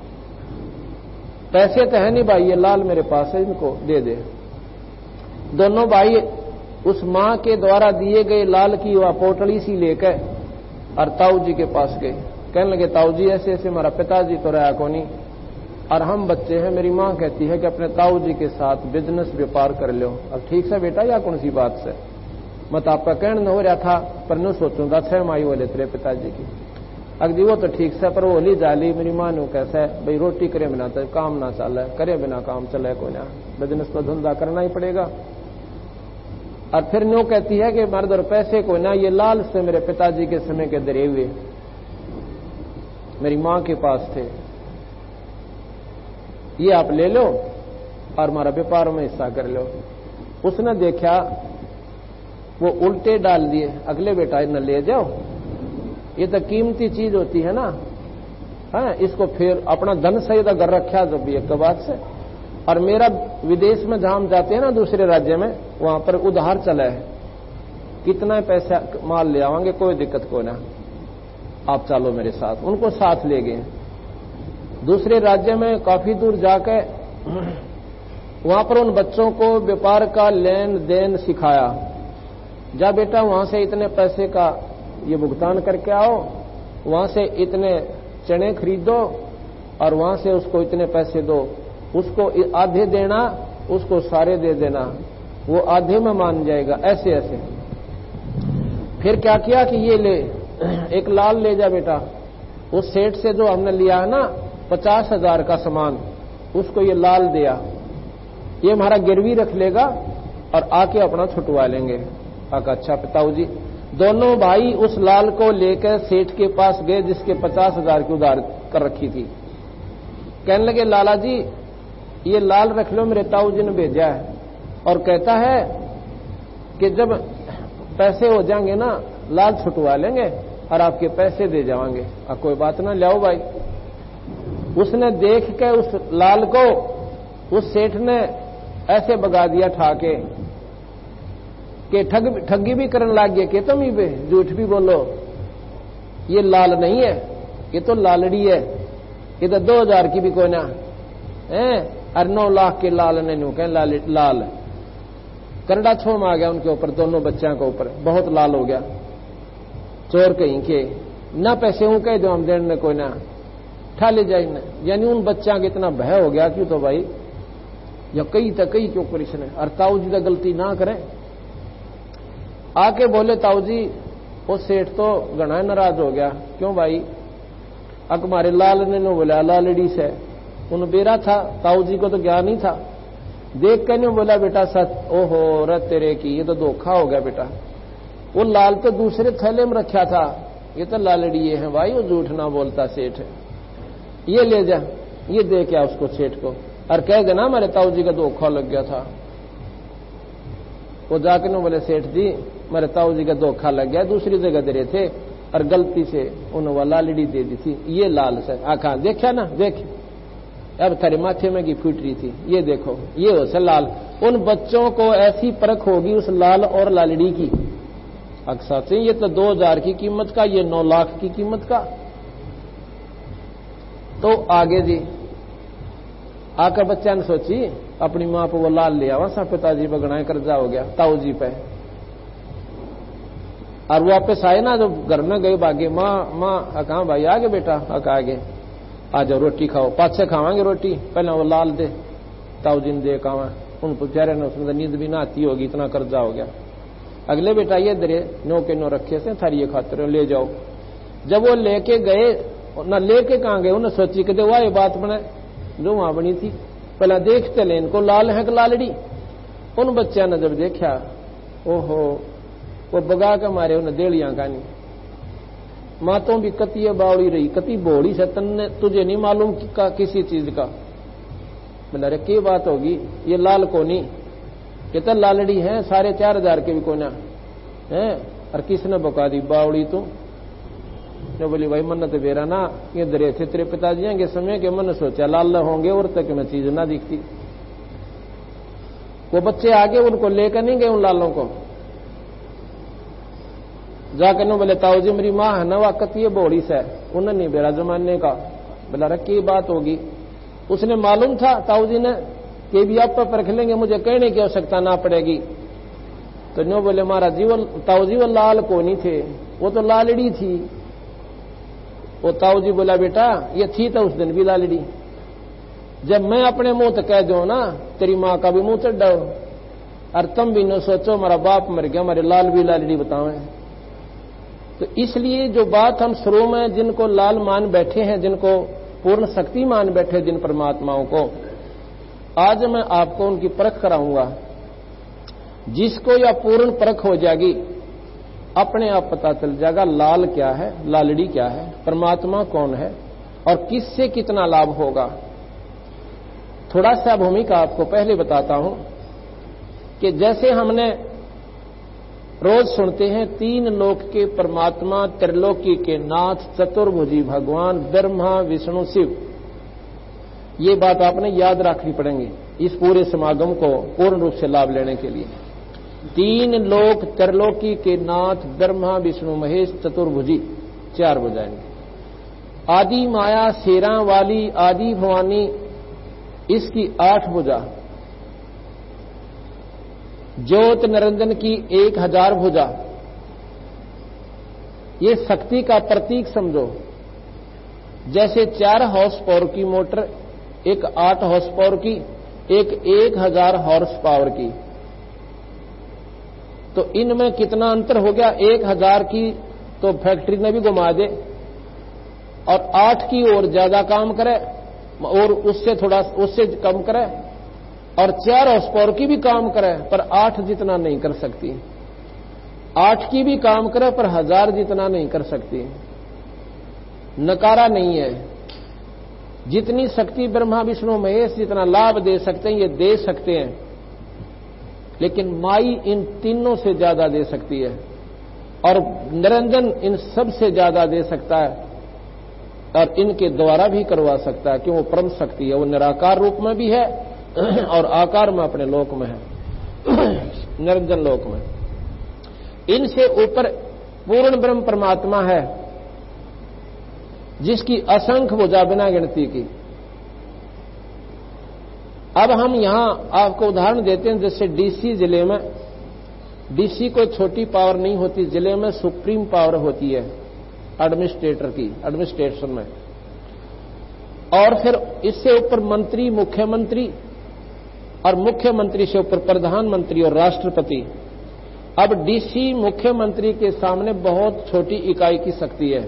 पैसे तो है नहीं भाई, ये लाल मेरे पास है, इनको दे दे। दोनों भाई उस मां के द्वारा दिए गए लाल की वह पोटली सी लेकर और ताऊ जी के पास गए। कहने लगे ताऊ जी ऐसे ऐसे हमारा पिताजी तो रहा को नहीं और हम बच्चे हैं, मेरी मां कहती है कि अपने ताऊ जी के साथ बिजनेस व्यापार कर लो। अब ठीक से बेटा या कौन सी बात से मत आपका कहना हो रहा था, पर न सोचूंगा 6 माई बोले तेरे पिताजी की। अगदी वो तो ठीक से, पर वो होली जाली मेरी मां ने कैसा है भाई, रोटी करे बिना तो काम ना चले, करे बिना काम चले को ना, बिजनेस तो धंधा करना ही पड़ेगा। और फिर न्यू कहती है कि मर्द और पैसे को ना, ये लाल से मेरे पिताजी के समय के दरे हुए मेरी मां के पास थे, ये आप ले लो और हमारा व्यापार में हिस्सा कर लो। उसने देखा वो उल्टे डाल दिए, अगले बेटा न ले जाओ, ये तो कीमती चीज होती है ना, है इसको फिर अपना धन सहित अगर रखा जब भी एक बात से। और मेरा विदेश में जहां हम जाते हैं ना दूसरे राज्य में, वहां पर उधार चला है, कितना पैसा माल ले आवांगे, कोई दिक्कत को ना, आप चलो मेरे साथ। उनको साथ ले गए दूसरे राज्य में, काफी दूर जाकर वहां पर उन बच्चों को व्यापार का लेन देन सिखाया। जा बेटा वहां से इतने पैसे का ये भुगतान करके आओ, वहां से इतने चने खरीदो और वहां से उसको इतने पैसे दो, उसको आधे देना, उसको सारे दे देना, वो आधे में मान जाएगा, ऐसे ऐसे। फिर क्या किया कि ये ले, एक लाल ले जा बेटा, उस सेठ से जो हमने लिया है ना 50,000 का सामान, उसको ये लाल दिया, ये हमारा गिरवी रख लेगा और आके अपना छुटवा लेंगे। कहा अच्छा पिताऊ जी। दोनों भाई उस लाल को लेकर सेठ के पास गए जिसके 50,000 की उधार कर रखी थी। कहने लगे लाला जी ये लाल रख लो, मेरे ताऊ जी ने भेजा है और कहता है कि जब पैसे हो जाएंगे ना लाल छुटवा लेंगे और आपके पैसे दे जाएंगे। अब कोई बात ना, लाओ भाई। उसने देख के उस लाल को उस सेठ ने ऐसे भगा दिया ठाके कि ठगी भी करने लग गए कि तुम ही पे झूठ भी बोलो, ये लाल नहीं है, ये तो लालड़ी है, ये तो 2000 की भी कोई ना है, और 9 लाख के लाल ने नू कह लाल करड़ा छोम आ गया उनके ऊपर, दोनों बच्चों के ऊपर बहुत लाल हो गया। चोर कहीं के ना पैसे हूं कह दो हम देने कोई ना ठा ले जाए ना, यानी उन बच्चा के इतना भय हो गया क्यों तो भाई या कई तकई क्यों पर इसने, और ताऊ जी का गलती ना करें। आके बोले ताऊ जी, वो सेठ तो घना नाराज हो गया, क्यों भाई? अक मारे लाल ने नो बोला लालड़ी से, उन बेरा था, ताऊ जी को तो ज्ञान नहीं था, देख कर नहीं बोला बेटा सच, ओहो रत तेरे की, ये तो धोखा हो गया बेटा, वो लाल तो दूसरे थैले में रखा था, ये तो लालड़ी है भाई, वो झूठ ना बोलता सेठ, ये ले जा, ये दे क्या उसको सेठ को, और कह देना मेरे ताऊ जी का धोखा लग गया था। वो जाके न बोले सेठ जी मेरे ताऊ जी का धोखा लग गया, दूसरी जगह दे रहे थे और गलती से उन्होंने लालड़ी दे दी थी, ये लाल से आखा देखा ना, देख अब तेरे माथे में की फूट रही थी, ये देखो ये हो से लाल। उन बच्चों को ऐसी परख होगी उस लाल और लालड़ी की, अक्सर से ये तो 2000 की कीमत का, ये 9 लाख की कीमत का। तो आगे जी आकर बच्चा ने सोची अपनी मां पर वो लाल ले आवा, सा पिताजी पर गणाए कर्जा हो गया ताऊ जी पे, और वापस आए ना, जब घर में गए भागे, माँ कहा भाई आगे बेटा, आगे आ जाओ रोटी खाओ, पाछे खावांगे रोटी, पहले वो लाल दे, ताऊ जी ने दे कहा, उन बेचारे ने उसमें नींद भी ना आती होगी, इतना कर्जा हो गया। अगले बेटा ये दरे नो के नो रखे से थारी ये खातिर ले जाओ। जब वो लेके गए न, लेके कहां गए, उन्हें सोची कि वाह ये बात बने जो वहां बनी थी, पहले देखते ले इनको लाल है कि लालड़ी। उन बच्चा ने जब देखा ओहो वो बगा के मारे उन्हें देड़ियां का नहीं। मातों भी कती बावड़ी रही, कती बोड़ी से तन्ने तुझे नहीं मालूम का किसी चीज का। बोला अरे क्या बात होगी, ये लाल कोनी कितना लालड़ी है, 4,500 के भी कोना है, और किसने बका दी बावड़ी तू। जो बोली भाई मन तो बेरा ना, ये दरे थे तेरे पिताजी के समय के, मन सोचा लाल होंगे और तक में चीज ना दिखती। वो बच्चे आगे उनको लेकर नहीं गए उन लालों को, जाकर नो बोले ताऊ जी मेरी माँ है नवा कतिये बोड़ी से, उन्हें नहीं बेरा जमाने का। बोला रखी बात होगी, उसने मालूम था ताऊ जी ने कि भी आप पर परख लेंगे, मुझे कहने की आवश्यकता ना पड़ेगी। तो नो बोले मारा जीवन ताऊ जी वो लाल को नहीं थे, वो तो लालड़ी थी। वो ताऊ जी बोला बेटा ये थी तो उस दिन भी लालड़ी, जब मैं अपने मुंह तो कह दो ना तेरी माँ का भी मुंह चढ़ डाओ, और तुम भी न सोचो हमारा बाप मर गया हमारे लाल भी लालड़ी बतावे। तो इसलिए जो बात हम शुरू में जिनको लाल मान बैठे हैं, जिनको पूर्ण शक्ति मान बैठे जिन परमात्माओं को, आज मैं आपको उनकी परख कराऊंगा। जिसको या पूर्ण परख हो जाएगी अपने आप पता चल जाएगा लाल क्या है, लालड़ी क्या है, परमात्मा कौन है और किससे कितना लाभ होगा। थोड़ा सा भूमिका आपको पहले बताता हूं कि जैसे हमने रोज सुनते हैं 3 लोक के परमात्मा, त्रिलोकी के नाथ, चतुर्भुजी भगवान ब्रह्मा विष्णु शिव, ये बात आपने याद रखनी पड़ेगी इस पूरे समागम को पूर्ण रूप से लाभ लेने के लिए। 3 लोक त्रिलोकी के नाथ ब्रह्मा विष्णु महेश चतुर्भुजी, 4 भुजाएंगे। आदि माया शेरा वाली आदि भवानी, इसकी 8 भुजा। ज्योत निरंजन की 1000 भुजा। ये शक्ति का प्रतीक समझो। जैसे 4 हॉर्स पावर की मोटर, एक 8 हॉर्स पावर की, एक 1000 हॉर्स पावर की, तो इनमें कितना अंतर हो गया। 1000 की तो फैक्ट्री ने भी घुमा दे, और 8 की और ज्यादा काम करे, और उससे कम करे, और 4 हॉर्स पावर की भी काम करे पर 8 जितना नहीं कर सकती। 8 की भी काम करे पर 1000 जितना नहीं कर सकती। नकारा नहीं है। जितनी शक्ति ब्रह्मा विष्णु महेश जितना लाभ दे सकते हैं ये दे सकते हैं, लेकिन माई इन तीनों से ज्यादा दे सकती है, और निरंजन इन सब से ज्यादा दे सकता है, और इनके द्वारा भी करवा सकता है, क्यों वो परम शक्ति है। वो निराकार रूप में भी है और आकार में अपने लोक में है, निरंजन लोक में। इनसे ऊपर पूर्ण ब्रह्म परमात्मा है, जिसकी असंख्य भुजा बिना गिनती की। अब हम यहां आपको उदाहरण देते हैं, जैसे डीसी जिले में, डीसी कोई छोटी पावर नहीं होती, जिले में सुप्रीम पावर होती है एडमिनिस्ट्रेटर की, एडमिनिस्ट्रेशन में। और फिर इससे ऊपर मंत्री, मुख्यमंत्री, और मुख्यमंत्री से ऊपर प्रधानमंत्री और राष्ट्रपति। अब डीसी मुख्यमंत्री के सामने बहुत छोटी इकाई की शक्ति है,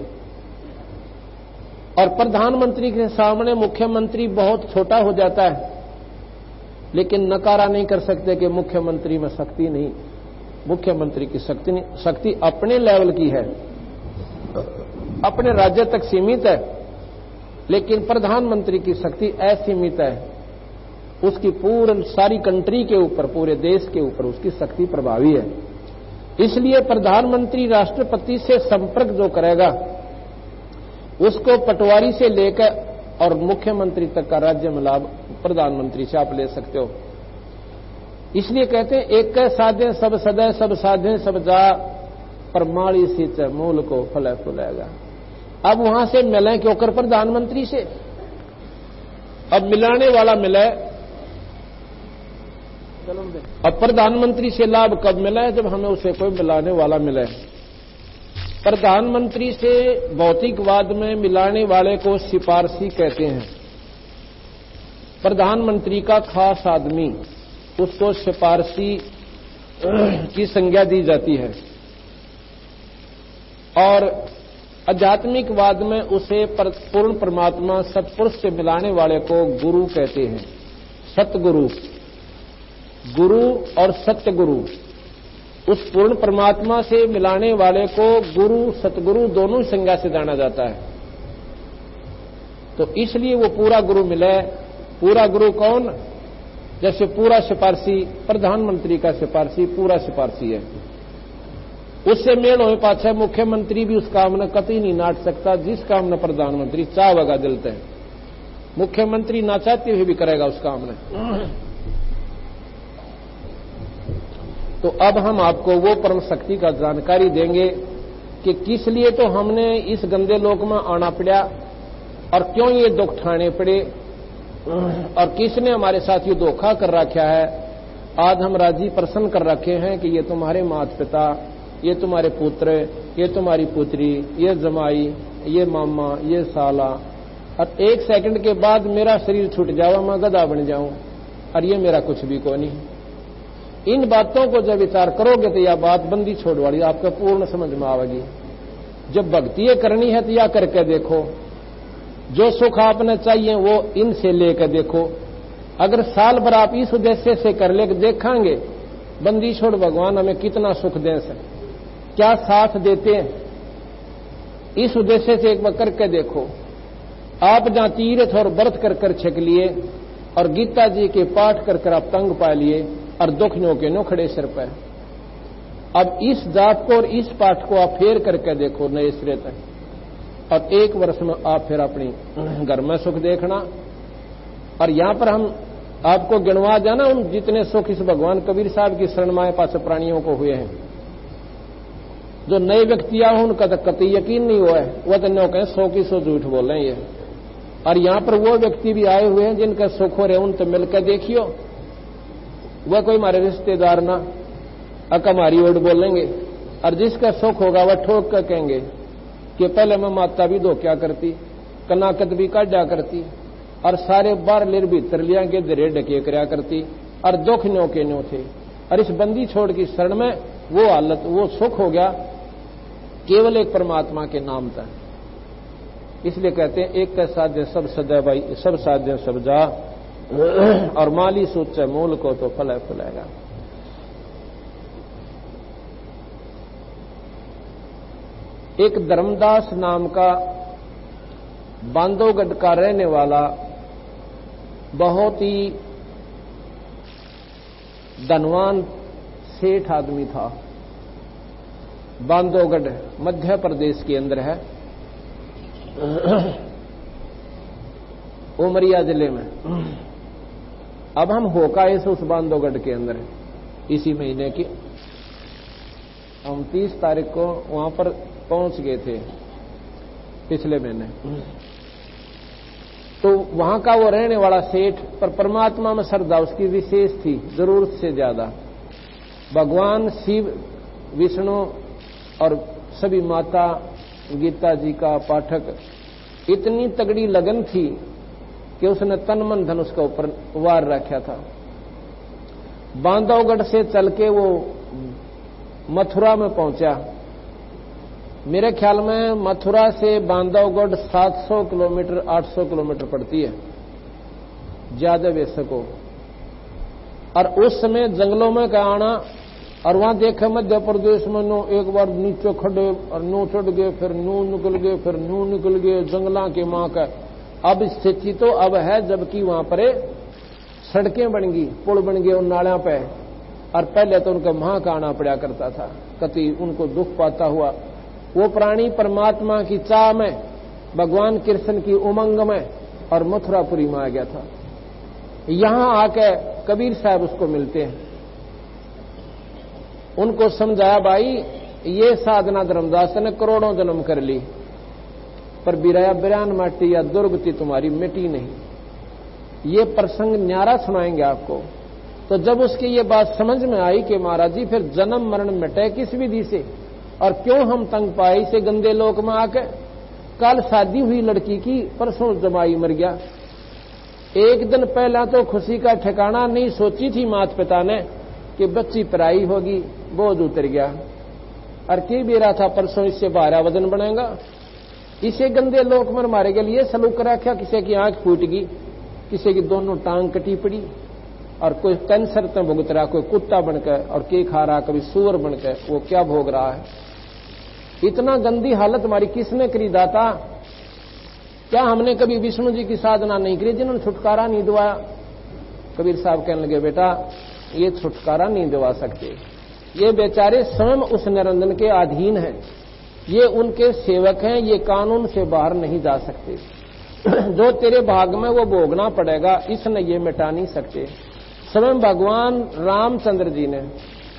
और प्रधानमंत्री के सामने मुख्यमंत्री बहुत छोटा हो जाता है, लेकिन नकारा नहीं कर सकते कि मुख्यमंत्री में शक्ति नहीं। मुख्यमंत्री की शक्ति नहीं, शक्ति अपने लेवल की है, अपने राज्य तक सीमित है, लेकिन प्रधानमंत्री की शक्ति असीमित है। उसकी पूर्ण सारी कंट्री के ऊपर, पूरे देश के ऊपर उसकी शक्ति प्रभावी है। इसलिए प्रधानमंत्री राष्ट्रपति से संपर्क जो करेगा उसको पटवारी से लेकर और मुख्यमंत्री तक का राज्य में लाभ प्रधानमंत्री से आप ले सकते हो। इसलिए कहते हैं एक साधे सब सदै, सब साधे सब जा, परमाणु सिंच मूल को फल फुलाएगा। अब वहां से मिले क्यों कर प्रधानमंत्री से? अब मिलाने वाला मिले। अब प्रधानमंत्री से लाभ कब मिला है? जब हमें उसे कोई मिलाने वाला मिले। प्रधानमंत्री से भौतिकवाद में मिलाने वाले को सिफारसी कहते हैं। प्रधानमंत्री का खास आदमी, उसको सिफारसी की संज्ञा दी जाती है। और आध्यात्मिकवाद में उसे पूर्ण परमात्मा सत्पुरुष से मिलाने वाले को गुरु कहते हैं। सतगुरु, गुरु और सत्य गुरु, उस पूर्ण परमात्मा से मिलाने वाले को गुरु सतगुरु दोनों ही संज्ञा से जाना जाता है। तो इसलिए वो पूरा गुरु मिले। पूरा गुरु कौन? जैसे पूरा सिफारसी प्रधानमंत्री का सिफारसी पूरा सिफारसी है, उससे मेल हो पाछे मुख्यमंत्री भी उस काम ने कतई नहीं नाट सकता जिस काम ने प्रधानमंत्री चाहेगा दिलते हैं। मुख्यमंत्री ना चाहते हुए भी करेगा उस काम ने। तो अब हम आपको वो परम शक्ति का जानकारी देंगे कि किस लिए तो हमने इस गंदे लोक में आना पड़ा और क्यों ये दुख ठाने पड़े और किसने हमारे साथ ये धोखा कर रखा है। आज हम राजी प्रसन्न कर रखे हैं कि ये तुम्हारे माता पिता, ये तुम्हारे पुत्र, ये तुम्हारी पुत्री, ये जमाई, ये मामा, ये साला, और एक सेकंड के बाद मेरा शरीर छूट जावा, मैं गधा बन जाऊं और ये मेरा कुछ भी को नहीं। इन बातों को जब विचार करोगे तो यह बात बंदी छोड़ वाली आपको पूर्ण समझ में आवेगी। जब भक्ति करनी है तो यह करके देखो, जो सुख आपने चाहिए वो इनसे लेकर देखो। अगर साल भर आप इस उद्देश्य से कर ले देखेंगे बंदी छोड़ भगवान हमें कितना सुख दे सके, क्या साथ देते हैं, इस उद्देश्य से एक बार करके देखो। आप जहां तीर्थ और व्रत कर छक लिए और गीता जी के पाठ कर आप तंग पा लिए और दुख नो के नो खड़े सिर पर। अब इस जाप को और इस पाठ को आप फेर करके देखो नए सिरे तक, और 1 वर्ष में आप फिर अपनी घर में सुख देखना। और यहां पर हम आपको गिनवा जाना उन जितने सुख इस भगवान कबीर साहब की शरण में पास प्राणियों को हुए हैं। जो नए व्यक्ति आए उनका तो कतई यकीन नहीं हुआ है, वह तो नो कहें 100 की 100 झूठ बोल रहे हैं ये। और यहां पर वो व्यक्ति भी आए हुए हैं जिनका सुख हो रहे उन तो मिलकर देखियो, वह कोई हमारे रिश्तेदार ना हमारी ओर बोलेंगे, और जिसका सुख होगा वह ठोक कर कहेंगे कि पहले मैं माता भी धोख्या करती, कनाकत भी काटा करती, और सारे बार लेर भीतर लिया के दरे ढके करया करती, और दुख न्यो के न्यो थे। और इस बंदी छोड़ की शरण में वो हालत वो सुख हो गया केवल एक परमात्मा के नाम तक। इसलिए कहते हैं एक का साध्य सब सदा भाई, सब साध्य सब जा, और माली सोच मूल को तो फल फुलाएगा। एक धर्मदास नाम का बांधवगढ़ का रहने वाला बहुत ही धनवान सेठ आदमी था। बांधवगढ़ मध्य प्रदेश के अंदर है, उमरिया जिले में। अब हम होकाए से उस बांधवगढ़ के अंदर इसी महीने की हम 30 तारीख को वहां पर पहुंच गए थे पिछले महीने। तो वहां का वो रहने वाला सेठ पर परमात्मा में श्रद्धा उसकी विशेष थी, जरूरत से ज्यादा। भगवान शिव, विष्णु और सभी माता गीता जी का पाठक, इतनी तगड़ी लगन थी कि उसने तन मन धन उसका ऊपर वार रखा था। बांधवगढ़ से चल के वो मथुरा में पहुंचा। मेरे ख्याल में मथुरा से बांधवगढ़ 700 किलोमीटर 800 किलोमीटर पड़ती है ज्यादा वैसे को। और उस समय जंगलों में का आना, और वहां देखे मध्य प्रदेश में नो एक बार नीचे खड़े और नो चढ़ गए, फिर नू निकल गए, फिर नू निकल गए, जंगला के मां का। अब स्थिति तो अब है जबकि वहां पर सड़कें बन गई, पुल बन गए उन नालों पे, और पहले तो उनका वहां का आना पड़ा करता था। कति उनको दुख पाता हुआ वो प्राणी परमात्मा की चाह में, भगवान कृष्ण की उमंग में और मथुरापुरी में आ गया था। यहां आके कबीर साहब उसको मिलते हैं। उनको समझाया भाई ये साधना धर्मदास ने करोड़ों जन्म कर ली, पर बिराया बिरान माटी या दुर्गति तुम्हारी मिटी नहीं। ये प्रसंग न्यारा सुनाएंगे आपको। तो जब उसकी ये बात समझ में आई कि महाराज जी फिर जन्म मरण मिटे किस विधि से, और क्यों हम तंग पाए इसे गंदे लोक में आके। कल शादी हुई लड़की की, परसों जमाई मर गया। एक दिन पहला तो खुशी का ठिकाना नहीं सोची थी माता पिता ने कि बच्ची पराई होगी, बोझ उतर गया। और की भी रहा था परसों इससे 12 वजन बनेगा। इसे गंदे लोक में मारे के लिए सलूक रखा, किसी की आंख फूट गई, किसी की दोनों टांग कटी पड़ी, और कोई कैंसर तो भुगत रहा, कोई कुत्ता बनकर और के खा रहा, कभी सूअर बनकर, वो क्या भोग रहा है। इतना गंदी हालत हमारी किसने करी दाता? क्या हमने कभी विष्णु जी की साधना नहीं करी जिन्होंने छुटकारा नहीं दिवाया? कबीर साहब कहने लगे, बेटा ये छुटकारा नहीं दिवा सकते, ये बेचारे स्वयं उस निरंजन के अधीन हैं, ये उनके सेवक हैं, ये कानून से बाहर नहीं जा सकते। जो तेरे भाग में वो भोगना पड़ेगा, इसने ये मिटा नहीं सकते। स्वयं भगवान रामचंद्र जी ने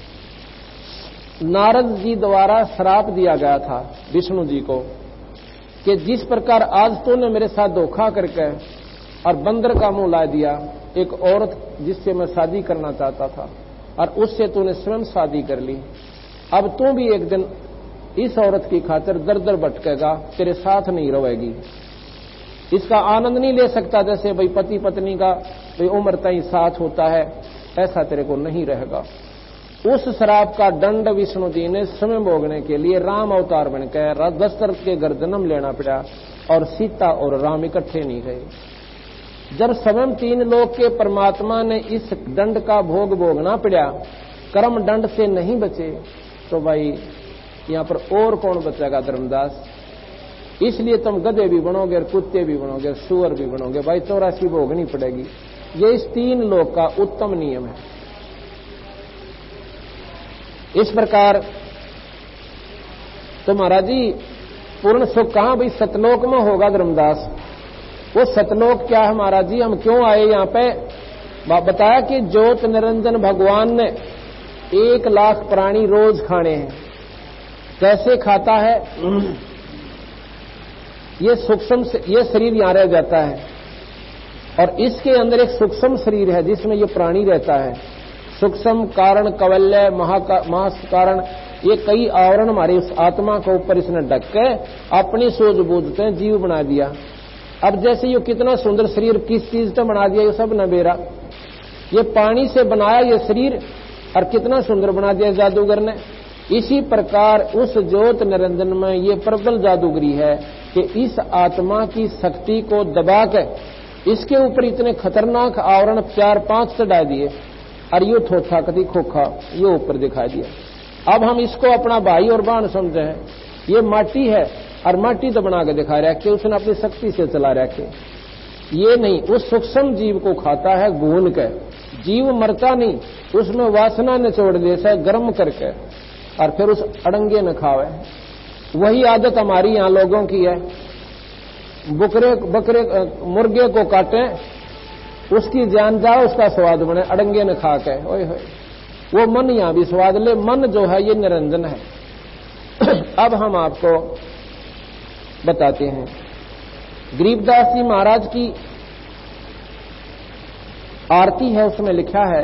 नारद जी द्वारा श्राप दिया गया था विष्णु जी को कि जिस प्रकार आज तूने मेरे साथ धोखा करके और बंदर का मुंह ला दिया, एक औरत जिससे मैं शादी करना चाहता था और उससे तूने स्वयं शादी कर ली, अब तू भी एक दिन इस औरत की खातिर दर दर भटकेगा, तेरे साथ नहीं रहेगी, इसका आनंद नहीं ले सकता। जैसे भाई पति पत्नी का भाई उम्र तय साथ होता है, ऐसा तेरे को नहीं रहेगा। उस श्राप का दंड विष्णु जी ने स्वयं भोगने के लिए राम अवतार बनकर दशरथ के घर जन्म लेना पड़ा और सीता और राम इकट्ठे नहीं गए। जब स्वयं तीन लोक के परमात्मा ने इस दंड का भोग भोगना पड़ा, कर्म दंड से नहीं बचे, तो भाई यहां पर और कौन बचेगा धर्मदास? इसलिए तुम गधे भी बनोगे, कुत्ते भी बनोगे, सुअर भी बनोगे, भाई 84 भोगनी पड़ेगी। ये इस तीन लोक का उत्तम नियम है। इस प्रकार तो महाराज जी पूर्ण सुख कहां भाई सतलोक में होगा धर्मदास? वो सतलोक क्या है महाराज जी? हम क्यों आए यहां पे? बताया कि ज्योत निरंजन भगवान ने 1 लाख प्राणी रोज खाने हैं। कैसे खाता है? ये सूक्ष्म, ये शरीर यहां रह जाता है और इसके अंदर एक सूक्ष्म शरीर है जिसमें ये प्राणी रहता है। सूक्ष्म कारण, कवल्य, महास कारण, ये कई आवरण हमारे उस आत्मा के ऊपर इसने ढक के अपनी सूझबूझ से जीव बना दिया। अब जैसे ये कितना सुंदर शरीर किस चीज से बना दिया, ये सब नबेरा। ये पानी से बनाया ये शरीर और कितना सुंदर बना दिया जादूगर ने। इसी प्रकार उस ज्योत निरंजन में ये प्रबल जादूगरी है कि इस आत्मा की शक्ति को दबा के इसके ऊपर इतने खतरनाक आवरण 4-5 चढ़ा दिए और ये थोथा कभी खोखा ये ऊपर दिखाई दिया। अब हम इसको अपना भाई और बहन समझे हैं। ये माटी है और माटी तो बना के दिखा रहा है कि उसने अपनी शक्ति से चला रखे। ये नहीं, उस सूक्ष्म जीव को खाता है भून के। जीव मरता नहीं, उसमें वासना निचोड़ देता है गर्म करके और फिर उस अड़ंगे न खावे। वही आदत हमारी यहां लोगों की है। बकरे मुर्गे को काटे, उसकी जान जाए, उसका स्वाद बने, अड़ंगे न खा के। ओए होए, वो मन यहां भी स्वाद ले। मन जो है ये निरंजन है। अब हम आपको बताते हैं गरीबदास जी महाराज की आरती है, उसमें लिखा है,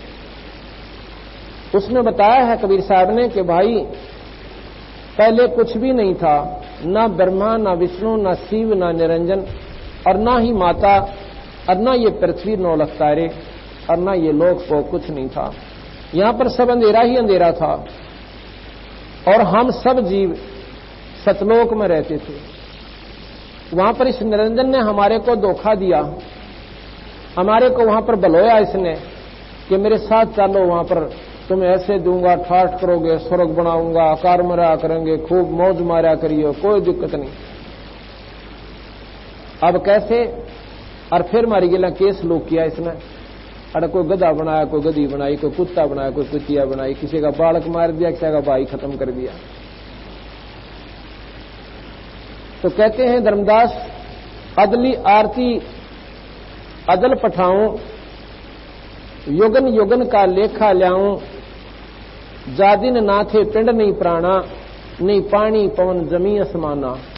उसमें बताया है कबीर साहब ने कि भाई पहले कुछ भी नहीं था, ना ब्रह्मा, ना विष्णु, ना शिव, ना निरंजन, और ना ही माता, और ना ये पृथ्वी, 9 लाख तारे, और ना ये लोक को, कुछ नहीं था। यहां पर सब अंधेरा ही अंधेरा था और हम सब जीव सतलोक में रहते थे। वहां पर इस निरंजन ने हमारे को धोखा दिया, हमारे को वहां पर बलोया इसने कि मेरे साथ चलो, वहां पर तुम्हें ऐसे दूंगा, ठाठ करोगे, स्वर्ग बनाऊंगा, आकार मरा करेंगे, खूब मौज मारा करियो, कोई दिक्कत नहीं। अब कैसे? और फिर मारी गिला केस लोग किया इसने। अरे कोई गधा बनाया, कोई गधी बनाई, कोई कुत्ता बनाया, कोई कुतिया बनाई, किसी का बालक मार दिया, किसी का भाई खत्म कर दिया। तो कहते हैं धर्मदास, अदली आरती अदल पठाऊं, युगन युगन का लेखा ल्याऊं, जादिन नाथे पिंड नहीं प्राणा, नहीं पानी पवन जमी असमाना।